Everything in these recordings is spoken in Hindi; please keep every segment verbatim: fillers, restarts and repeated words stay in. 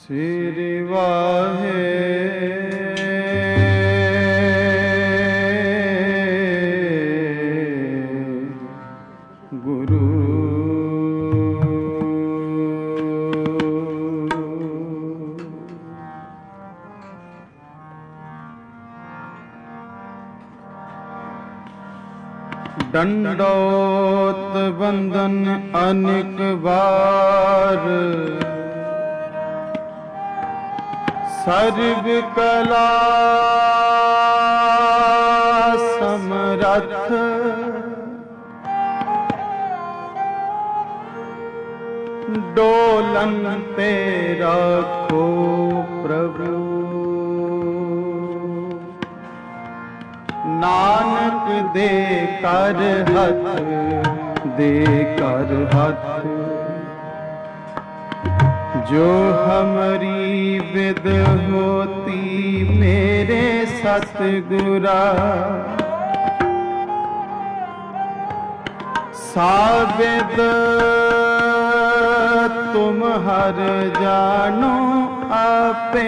श्री वाहे गुरु दंडोत बंदन अनेक बार सर्व कला समरथ डोलन पे रखो प्रभु नानक दे कर हथ दे कर हथ जो हमारी विद होती मेरे सतगुरा साविद तुम हर जानो आपे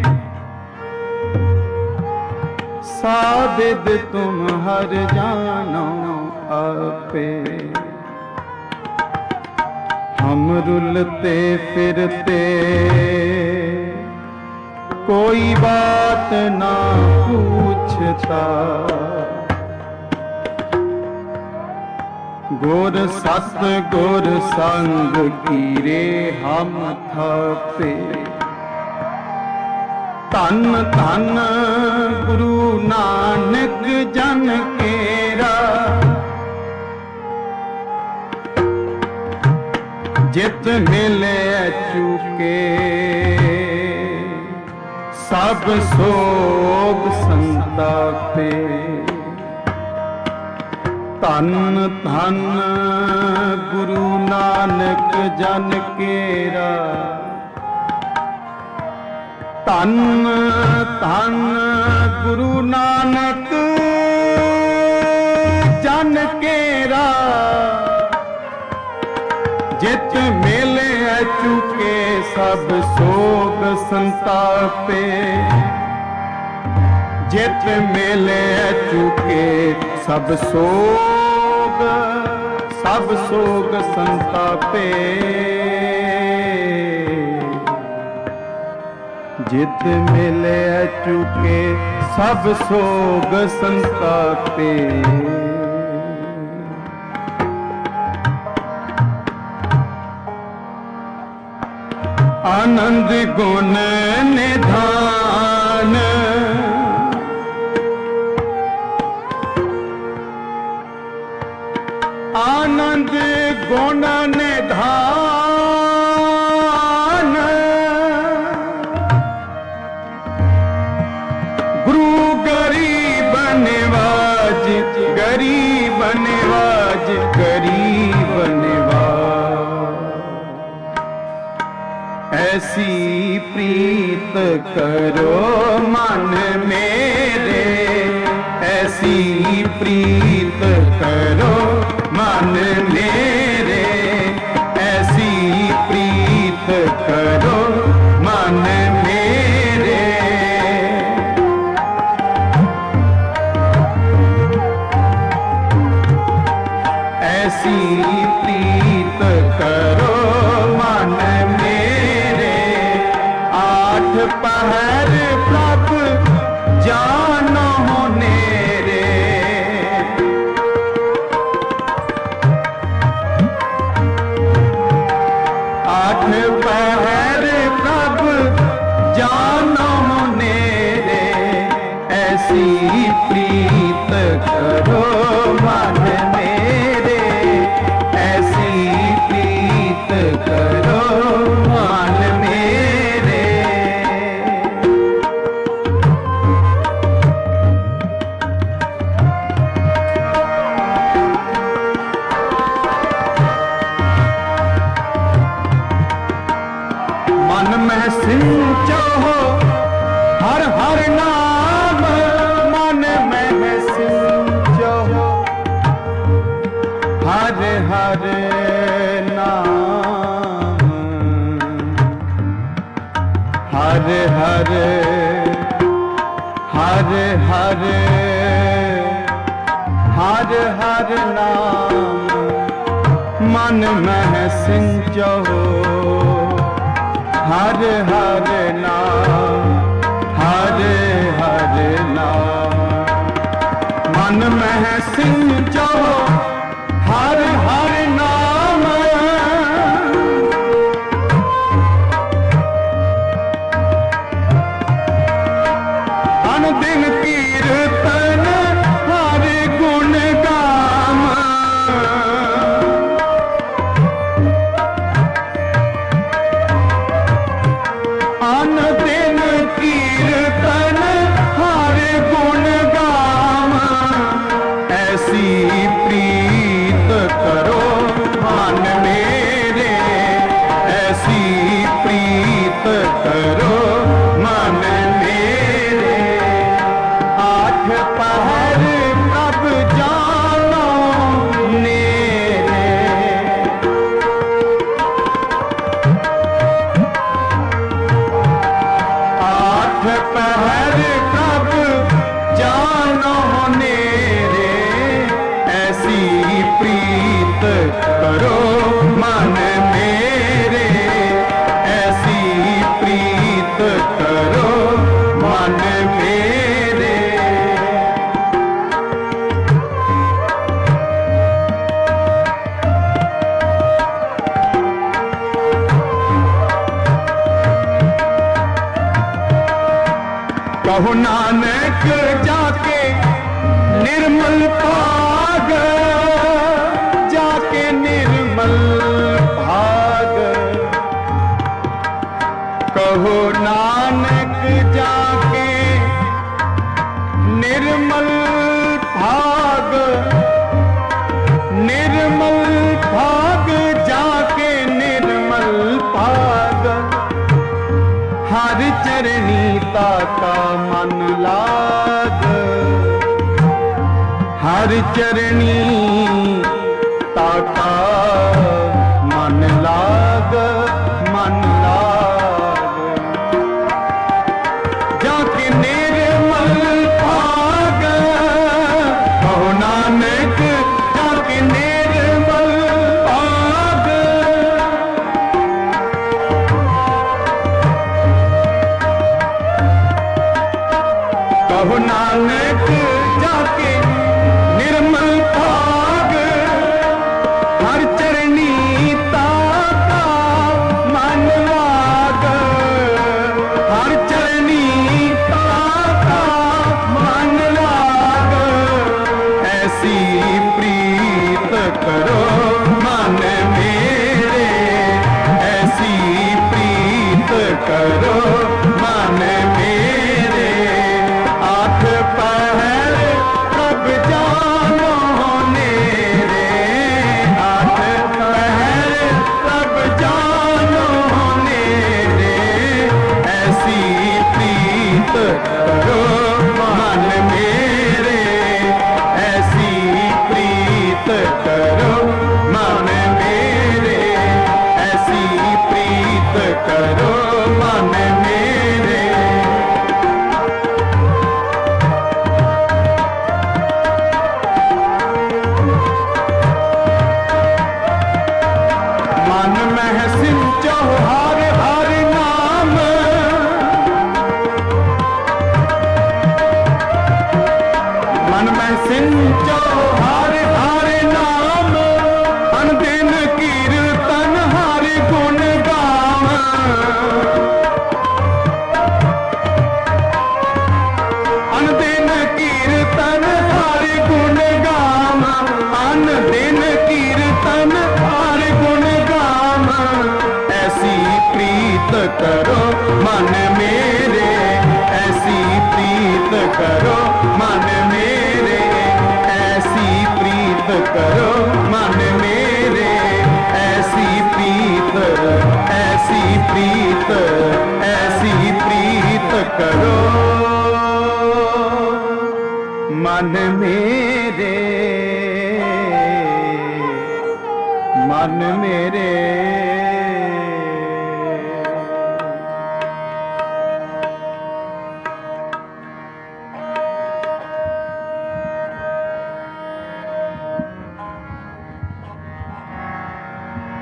साविद तुम हर जानो आपे हम रुलते फिरते कोई बात ना पूछता गुर सत गुर संग कीरे हम थापे धन धन गुरु नानक जन केरा जित मिले चुके सब सोग संतापे धन धन गुरु नानक जन केरा धन धन गुरु नानक जन केरा जित मेले चुके सब सोग संतापे जित मेले चुके सब सोग सब सोग संतापे जित मेले चुके सब सोग संतापे आनंद गुण निधान आनंद गुण निधान गुरु गरीब निवाज गरीब निवाज गरीब निवाज ऐसी प्रीत करो मन मेरे ऐसी प्रीत करो मन मेरे ऐसी प्रीत करो मन मेरे ऐसी प्रीत करो मन मेरे आठ पहर प्रभ जानो नेरे आठ पहर प्रभ जानो नेरे ऐसी प्रीत करो मन मेरे ऐसी प्रीत करो मन मेरे मन में सिंचो हर हर नाम मन में सिंचो हर हर नाम हर हर हर हर हर हर नाम मन मह सिंचो हर हर नाम हर हर नाम मन मह सिंचो हर हर नाम अन दिन कीर्तन हर गुण गाम अन दिन कीर्तन हर गुण गाम ऐसी प्रीत करो मन मेरे ऐसी प्रीत करो मन मेरे आठ पहर प्रभ जानो नेरे आठ पहर प्रभ जानो नेरे ऐसी प्रीत करो मन मेरे ऐसी प्रीत करो मन मेरे कहो नानक जाके निर्मल भाग जाके निर्मल भाग कहो नानक जाके निर्मल भाग निर्मल भाग जाके निर्मल भाग हर चरणी ताका मन लाग हर चरणी ताका मन लाग मन लाग जाके निर्मल भाग कहो नानक जाके निर्मल भाग कहो नानक जाके निर्मल भाग हर चरणी ताका मन लाग हर चरणी ताका मन लाग ऐसी प्रीत करो मन मेरे ऐसी प्रीत करो मन मेरे आठ पहर प्रभ जानो नेरे आठ पहर प्रभ जानो नेरे ऐसी प्रीत करो मन मेरे ऐसी प्रीत करो मन मेरे ऐसी प्रीत करो मन मेरे मन मह सिंचो हर हर नाम मन मह सिंचो हर हर नाम अन दिन कीर्तन हर गुण गाम अन दिन कीर्तन हर गुण गाम अन दिन कीर्तन हर गुण गाम ऐसी प्रीत करो मन मेरे ऐसी प्रीत करो मन मेरे ऐसी प्रीत करो मन मेरे ऐसी प्रीत ऐसी प्रीत ऐसी प्रीत करो मन मेरे मन मेरे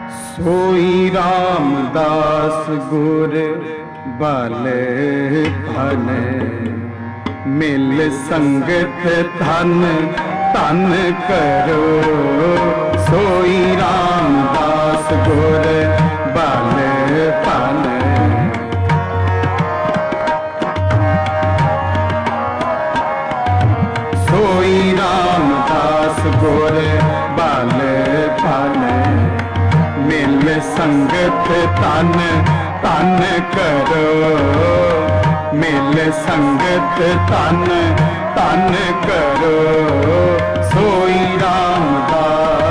सोई रामदास गुर बाले फन मिल संगत धन धन करो। सोई रामदास गुर बाले फन सोई रामदास गुर बाले फन मिल संगत तन तन करो। मिल संगत तन तन करो। सोई रामदास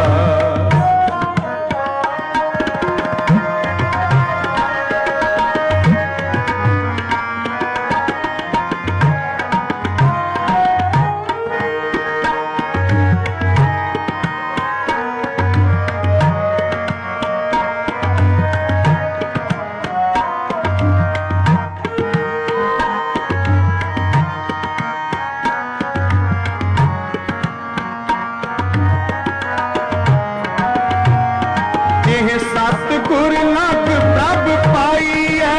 सतगुर लग प्रभ पाईऐ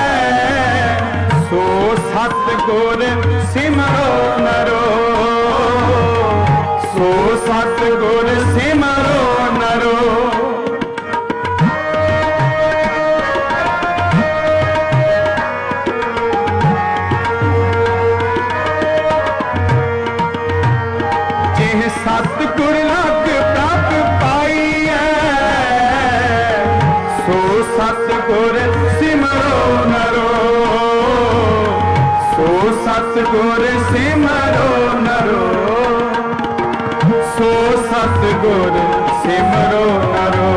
सो सतगुर सिमरो नरो। सो सतगुर सिमरो नरो। जिह सतगुर लग प्रभ पाईऐ सो सतगुर सिमरो नरो। सो सतगुर सिमरो नरो। सो सतगुर सिमरो नरो।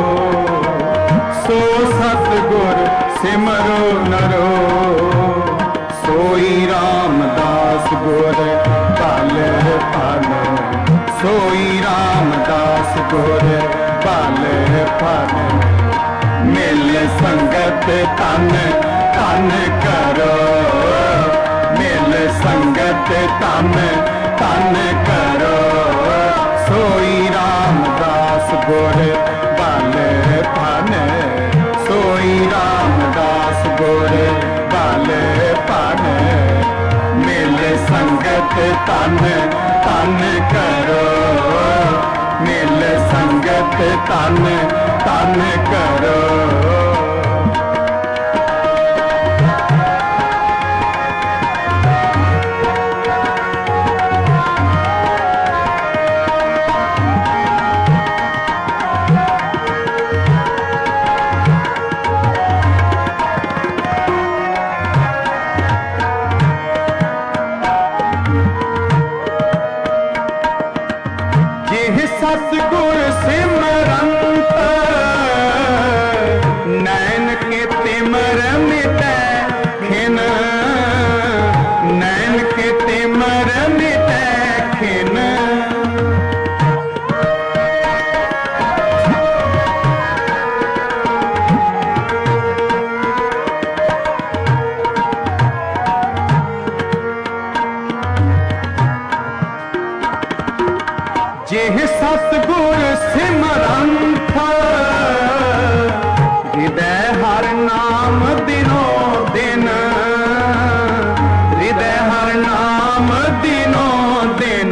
सो सतगुर सिमरो नरो। सोई रामदास गुर बाले फन सोई रामदास गुर बाले फन मिल संगत तन तन करो। मिल संगत तन तन करो। सोई रामदास गुर बाले फन सोई रामदास गुर बाले फन मिल संगत तन तन करो। मिल संगत तन तन करो। सतगुर सिमरंत नैन के तिमर मिटै खिन। नैन के तिमर मिटै खिन। जिह सतगुर सिमरंत हृदय हर नाम दिनो दिन। हृदय हर नाम दिनो दिन।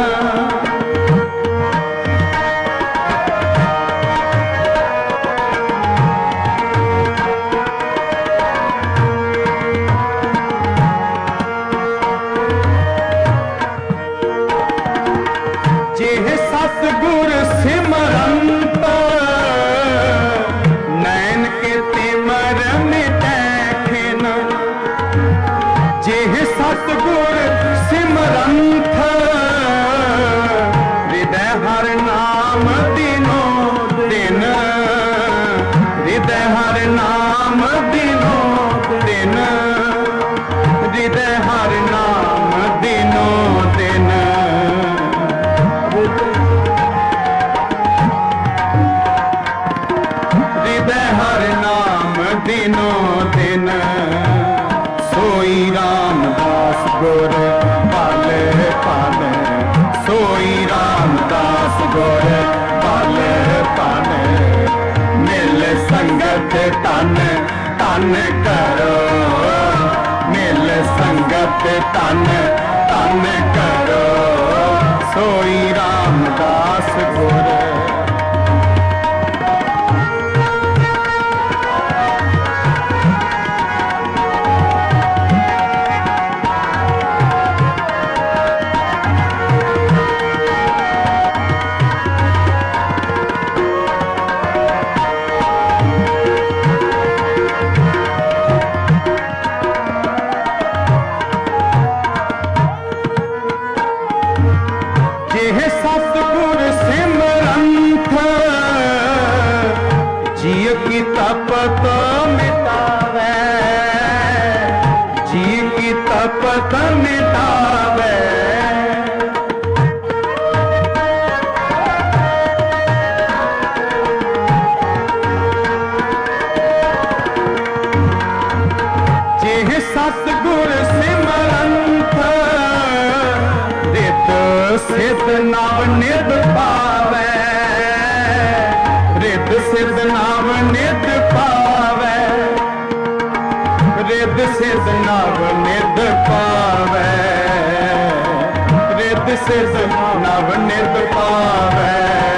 जिह सतगुर सिमरंत नैन के तिमर मिटै खिन। जिह सतगुर सिमरंत हृदय हर नाम दिनो दिन। हृदय हर नाम दिनो दिन। हृदय हर नाम दिनो दिन। हृदय हर नाम दिनो दिन। सोई रामदास गुर बाले फन सोई रामदास गुर बाले फन तन करो, मिल संगत तन तन करो, सोई रामदास गुर। तपत मिटावे, जी की तपत मिटावे, जेह सतगुर सिमरंत, रित सिद्ध नव निध पावे, रित सिद्ध नव निध पावे, रित सिद्ध नव निध पावे, रित सिद्ध नव निध पावे,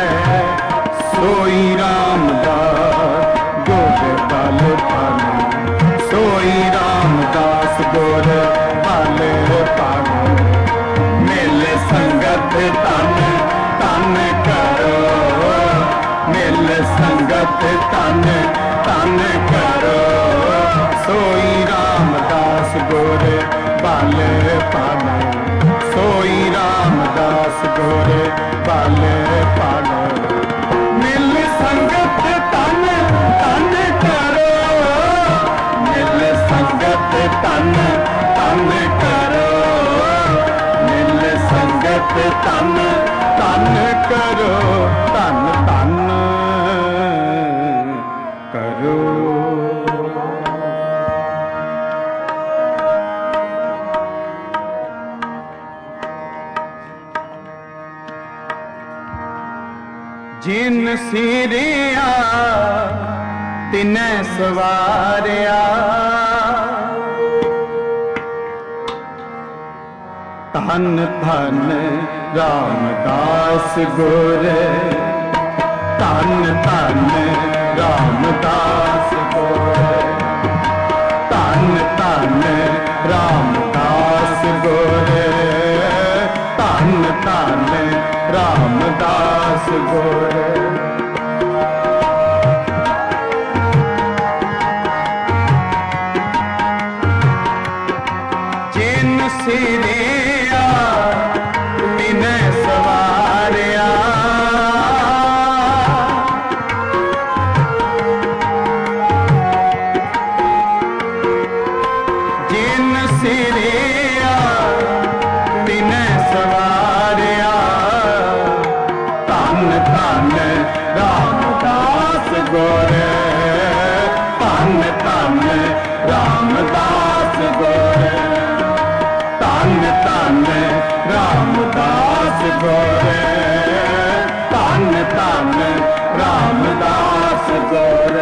सोई रामदास गुर बल पावे, सोई रामदास गुर बल पावे, मिल संगत तन तन करो, मिल संगत तन तन करो, सोई रामदास गुर बल पावे, सोई रामदास गुर बल पावे, मिल संगत तन तन करो, मिल संगत तन तन करो, मिल संगत तन तन करो, तन तन करो। जिन सिरिया तिनै सवारिया, धन धन रामदास गुर, धन धन रामदास गुर, धन धन रामदास गुर, धन धन रामदास गुर। जिन सिरिया तिनै सवारिया, जिन सिरिया तिनै सवारिया, धन धन रामदास गुर, धन धन रामदास गुर, धन धन रामदास गुर, धन धन रामदास गुर।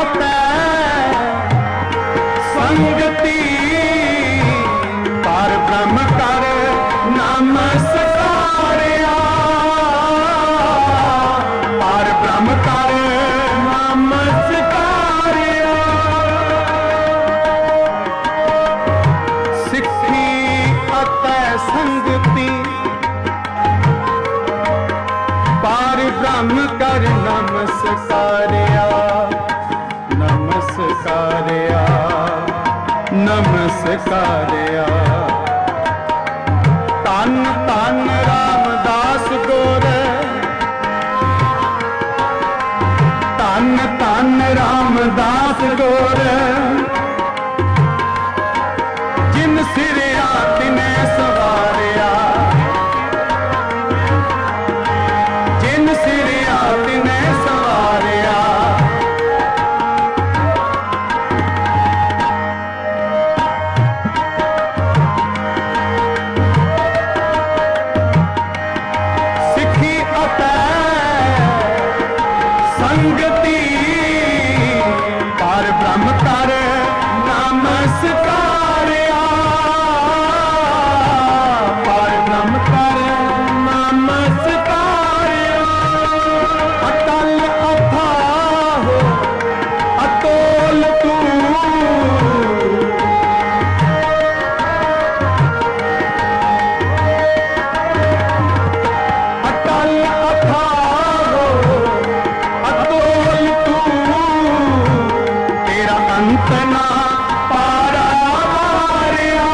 अतै संगति पर ब्रह्म कर नमस्कारिया पर ब्रह्म कर नमस्कारिया सिखी अतै संगति पर ब्रह्म कर नमस्कारिया नमस्कारिया नमस्कारिया तन तन रामदास गुर तन तन रामदास गुर जिन सिरिया तिने सवारिया जिन सिरिया तिने सवारिया सिखी अतै संगति पर ब्रह्म कर नमस्कारिया पर ब्रह्म कर नमस्कारिया अटल अथाह अतोल तू अटल अथाह अतोल तू तेरा अंत ना पारा मारिया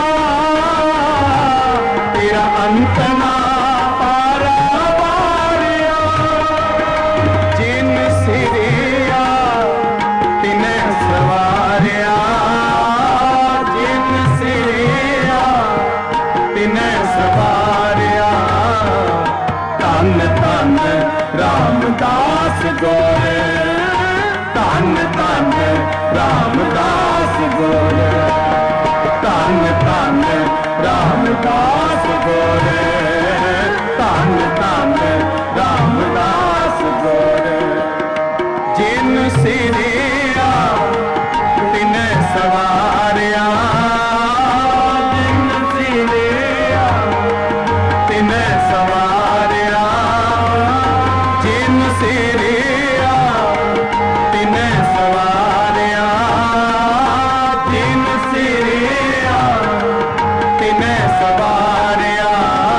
तेरा अंत ना पारा मारिया जिन सिरिया तिने सवारिया जिन सिरिया तिने सवारिया तन तन रामदास गोरे तन तन रामदास गोरे तन तन रामदास गोरे तन तन रामदास गोरे जिन सिरिया तिने सवारिया जिन सिरिया तिने सवारिया जिन सिरिया तिने सवारिया जिन सिरिया तिने सवारिया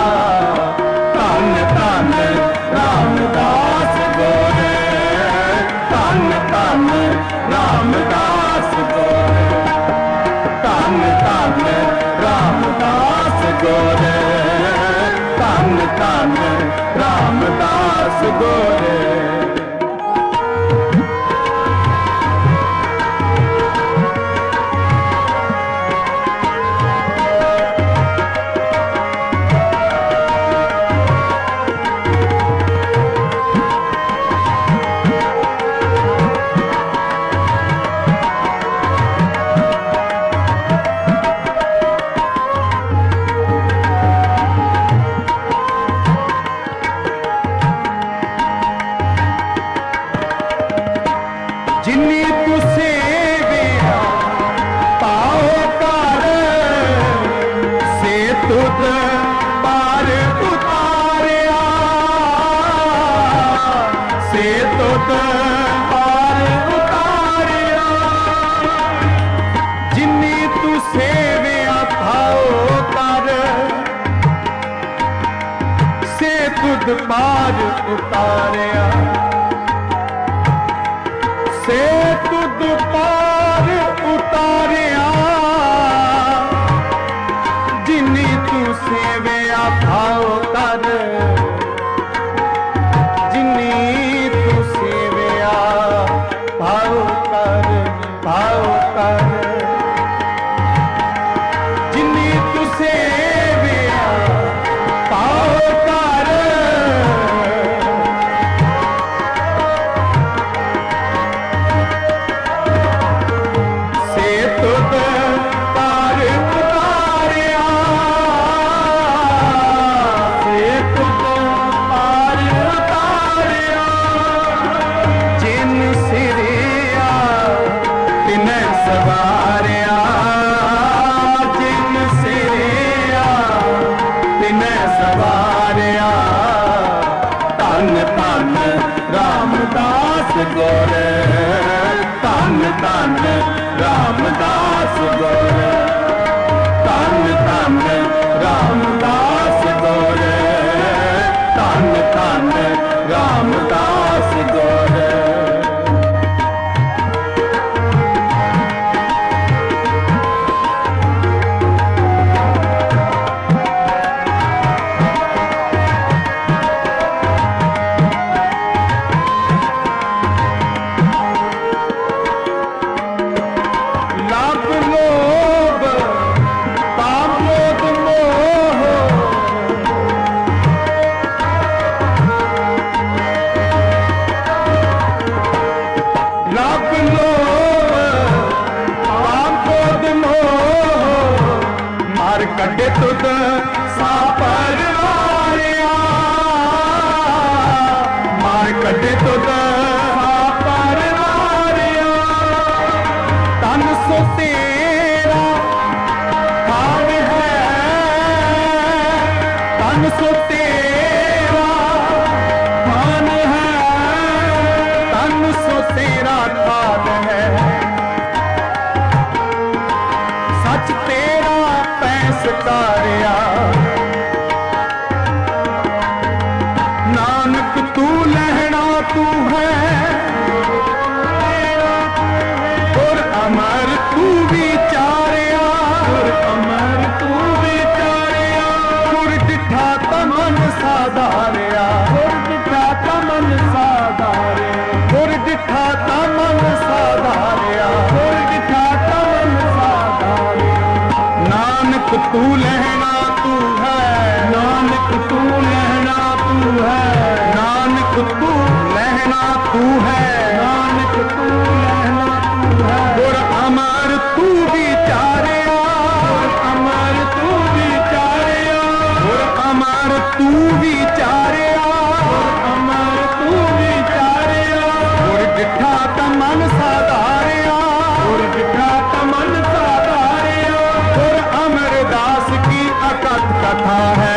तन तन रामदास गोरे तन तन रामदास गोरे तन तन रामदास गोरे तन तन रामदास गोरे जिन्नी तू सेविया पाओ कर से तुद पार उतारिया से तुद पार उतारिया जिन्नी तू सेविया पाओ कर से तुद पार उतारिया से तुद पार उतारिया जिन्नी तू सेविया भाव कर जिन्नी तू सेविया भाव कर भाव कर जिन्नी तू सेविया भाव कर कटे तुद सा परवारिया, मार कटे तुद सा परवारिया। तन सो तेरा थान है, तन सो तेरा थान है, तन सो तेरा थान है। सच तेरा पैंस तारिया, नानक तू लहना तू है, और अमर तू विचारिया, और अमर तू विचारिया। गुर डिठा तमन साधारिया, गुर डिठा तमन साधारिया, गुर डिठा तमन साधारिया, गुर डिठा तमन साधारिया। नानक तू लहना तू है, नानक तू लहना तू है, नानक तू लहना तू है, नानक तू लहना तू है। गुर अमर तू विचारिया, गुर अमर तू विचारिया, गुर अमर तू विचारिया, गुर अमर तू विचारिया। गुर डिठा तमन साधारिया, गुर डिठा तमन साधारिया। गुर अमरदास की अकथ कथा है,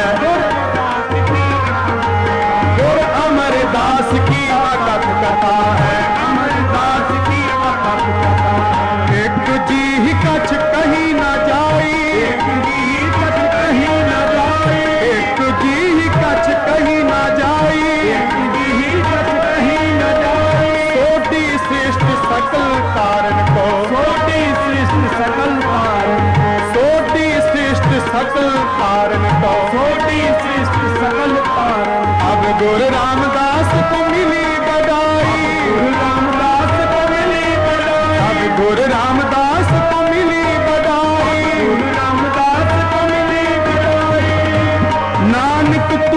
गुर अमरदास की अकथ कथा है, अमरदास की अकथ कथा है। एक जी कछ कहीं न जाई, एक जी कछ कहीं न जाई, एक जी कछ कहीं न जाई, एक जी कछ कहीं न जाई। सोटी श्रेष्ठ सकल कारण को, सोटी श्रेष्ठ सकल कारण को, सोटी श्रेष्ठ सकल कारण को, सोटी श्रेष्ठ सकल कारण। अब गुरु रामदास को मिली बधाई, गुरु रामदास को मिली बधाई, अब गुरु रामदास को मिली बधाई, गुरु रामदास को मिली बधाई। नानक तू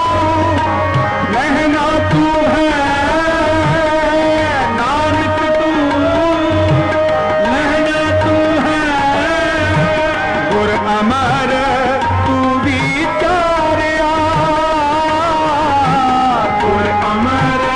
लहना तू है, नानक तू लहना तू है। गुर अमर तू विचारिया, गुर अमर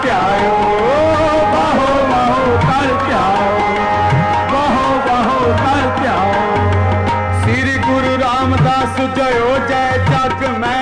ਧਿਆਇਓ, ਬਾਹੋ ਬਾਹੋ ਕਰ ਧਿਆਓ, ਬਾਹੋ ਬਾਹੋ ਕਰ ਧਿਆਓ। ਸ੍ਰੀ ਗੁਰੂ ਰਾਮਦਾਸ ਜਯੋ ਜੈ ਜਗ ਮੈਂ,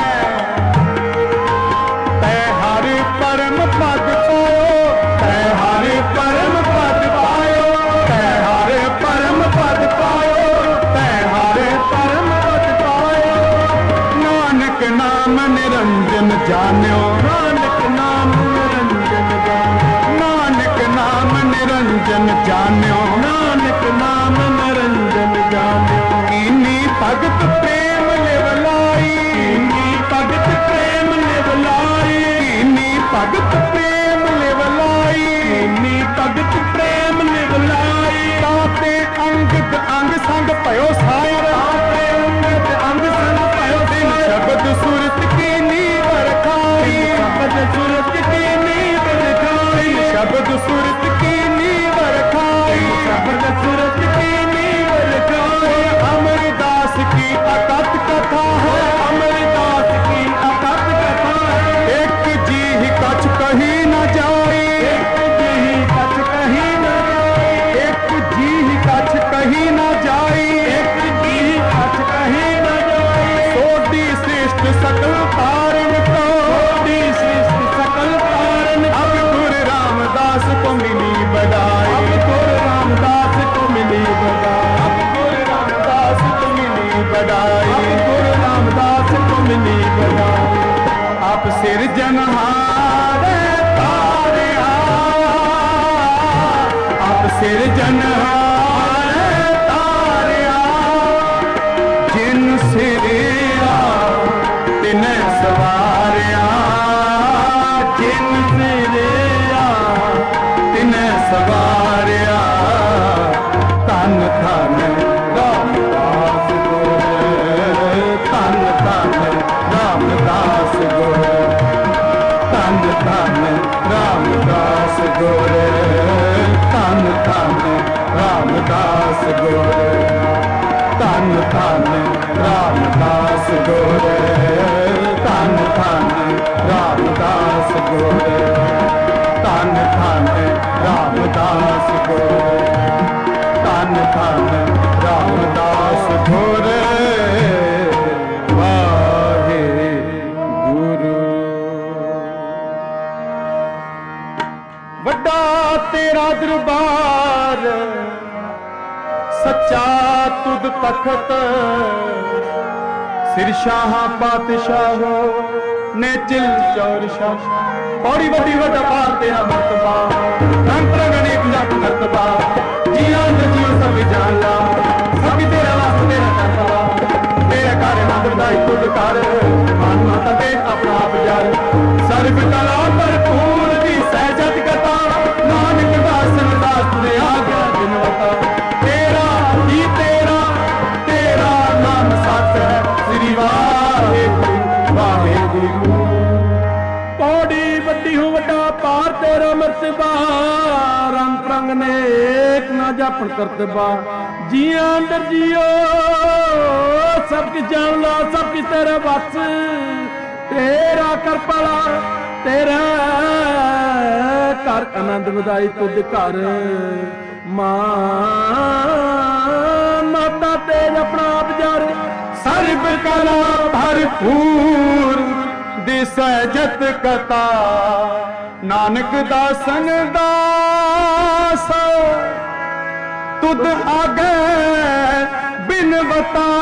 ਤੈ ਹਰ ਪਰਮ ਪਦ ਪਾਇਓ, ਤੈ ਹਰ ਪਰਮ ਪਦ ਪਾਇਓ, ਤੈ ਹਰ ਪਰਮ ਪਦ ਪਾਇਓ, ਤੈ ਹਰ ਪਰਮ ਪਦ ਪਾਇਓ। ਨਾਨਕ ਨਾਮ ਨਿਰੰਜਨ ਜਾਣਿਓ, ਨਾਨਕ ਨਾਮ ਨਿਰੰਜਨ ਜਾਣਿਓ, ਨਾਨਕ ਨਾਮ ਨਿਰੰਜਨ ਜਾਣਿਓ, ਨਾਨਕ ਨਾਮ ਨਿਰੰਜਨ ਜਾਣਿਓ। ਕੀਨੀ ਭਗਤ ਪ੍ਰੇਮ ਲਿਵ ਲਾਈ, ਕੀਨੀ ਭਗਤ ਪ੍ਰੇਮ ਲਿਵ ਲਾਈ, ਕੀਨੀ ਭਗਤ ਪ੍ਰੇਮ ਲਿਵ ਲਾਈ, ਕੀਨੀ ਭਗਤ ਪ੍ਰੇਮ ਲਿਵ ਲਾਈ। ਤਾਤੇ ਅੰਗਦ ਅੰਗ ਸੰਗ ਭਇਓ ਸਾਰ, ਤਾਤੇ ਅੰਗਦ ਅੰਗ ਸੰਗ ਭਇਓ ਦਿਨ ਸ਼ਬਦ ਸੁਰਤ ਕੀਨੀ ਵਰਖਾਈ, ਸ਼ਬਦ ਸੁਰਤ ਕੀਨੀ ਵਰਖਾਈ, ਸ਼ਬਦ ਸੁਰਤ ਕੀਨੀ ਵਰਖਾਈ, ਸ਼ਬਦ ਸੁਰਤ ਕੀਨੀ ਵਰਖਾਈ। ਅਮਰਦਾਸ ਕੀ ਅਕਥ ਕਥਾ ਹੈ, ਅਮਰਦਾਸ ਕੀ ਅਕਥ ਕਥਾ ਹੈ। ਇੱਕ ਜੀ ਹੀ ਕਛ ਕਹੀ ਨਾ ਜਾਈ, ਇੱਕ ਜੀ ਹੀ ਕਛ ਕਹੀ ਨਾ ਜਾਈ, ਇੱਕ ਜੀ ਹੀ ਕਛ ਕਹੀ ਨਾ ਜਾਈ, ਇੱਕ ਜੀ ਹੀ ਕਛ ਕਹੀ ਨਾ ਜਾਈ। ਸੋਢੀ ਸ੍ਰਿਸ਼ਟ ਸਕਲ ਕਾਰਨ ਕੋ, ਸੋਢੀ ਸ੍ਰਿਸ਼ਟ ਸਕਲ ਕਾਰਨ। ਅਬ ਗੁਰੂ ਰਾਮਦਾਸ को मिली बधाई, अब गुरु रामदास को मिली बधाई, अब गुरु रामदास को मिली बधाई, अब गुरु रामदास को मिली बधाई। आप सिरजनहार तारिया, आप सिरजनहार तारिया। जिन सिरिया तिने सवारिया, जिन सिरिया तिने सवारिया। धन धन रामदास गुर, धन धन रामदास गुर, धन धन रामदास गुर, धन धन रामदास गुर, धन धन रामदास गुर, धन धन रामदास गुर, धन धन रामदास गुर, धन धन रामदास गुर। वाहे गुरु। वड्डा तेरा दरबार, सच्चा तुद तखत। सिर शाह पातशाहो ने चिल चौर शाह। बड़ी बड़ी वड्डा पार तेरा मर्तबा, रंग रंग अनेक जात मर्तबा। जिया जियो सब जान ला, सभी तेरा वास्ते तेरा करता। तेरा कार्य नाम बधाई तुद कर, मान माता दे अपना आप जार। सर्व कला भरपूर दी सहजत कथा, नानक दासन दास ने आ गया दिनवता। तेरा ही तेरा, तेरा नाम सत है। श्री वाहे गुरु वाहे गुरु। पौड़ी वड्डी हो वड्डा पार तेरा मर्तबा, रंग रंग नेक ना जापन करतबा। जिया अंदर जियो सब किछ जान ला, सब किछ तेरे बस। तेरा कर पला तेरा कर, आनंद बधाई तुद घर। मां माता तेज अपना आप जार। सर्व कला भरपूर दिसजत कथा, नानक दासन दास तुद आगे बिनवता।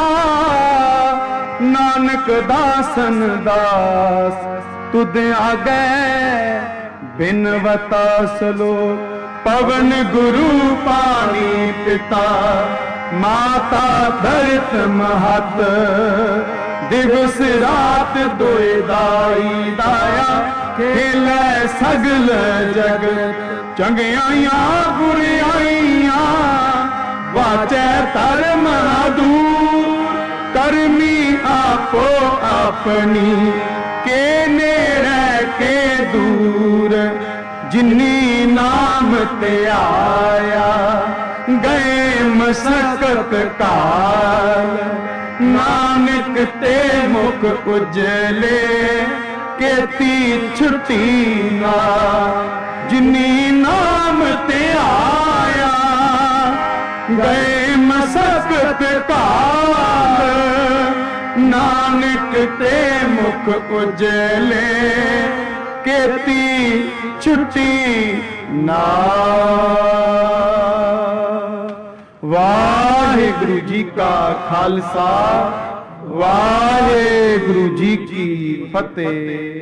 नानक दासन दास तुद आगे बिनवता। सलो पवन गुरु पानी पिता, माता धरत महत। दिवस रात दोए दाई दाया, खेलै सगल जगत। चंगियाइयां बुरियाइयां वाचै धर्म दूर। करमी आपो अपनी के नेड़े के दूर। जिन्नी नाम ते आया गए मसकत काल। नानक ते मुख उजले केती छुट्टी ना जिनी नाम ते आया गए मसकत काल नानक ते मुख उजले केती छुट्टी ना। वाहिगुरु जी का खालसा वाहिगुरु जी की फतेह।